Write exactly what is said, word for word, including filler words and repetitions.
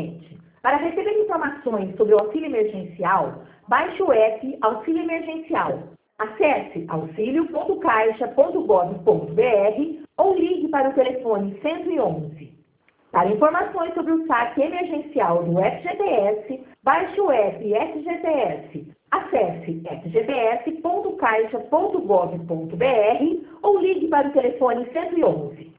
cliente. Para receber informações sobre o auxílio emergencial, baixe o app Auxílio Emergencial. Acesse auxilio ponto caixa ponto gov ponto br ou ligue para o telefone cento e onze. Para informações sobre o saque emergencial do F G T S, baixe o app F G T S. Acesse f g t s ponto caixa ponto gov ponto br ou ligue para o telefone cento e onze.